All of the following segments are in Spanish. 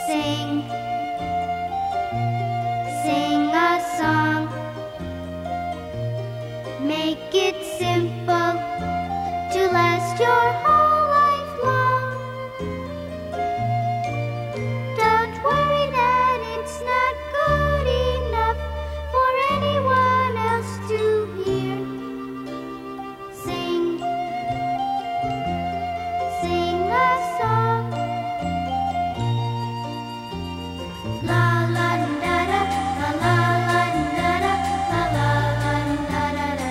Sing, sing a song. Make it simple to last your whole life long. Don't worry that it's not good enough for anyone else to hear. Sing, sing a song. La la da da, la la la da da, la la la da da da.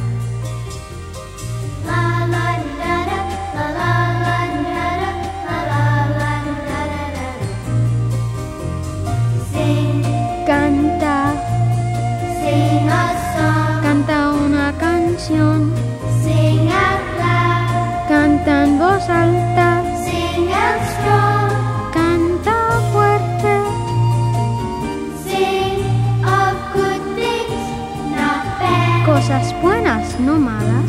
La la da da, la la la da da, la la la da da da. Sing, Canta, sing a song. canta una canción, Sing out loud. canta en voz alta, Sing out strong. canta fuerte, Sing of good things, not bad. cosas buenas, no malas.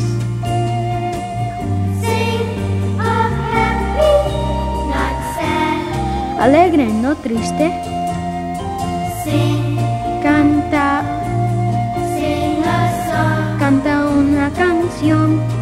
Sing of happy, not sad. Alegre, no triste. Sing, Canta, sing a song. canta una canción,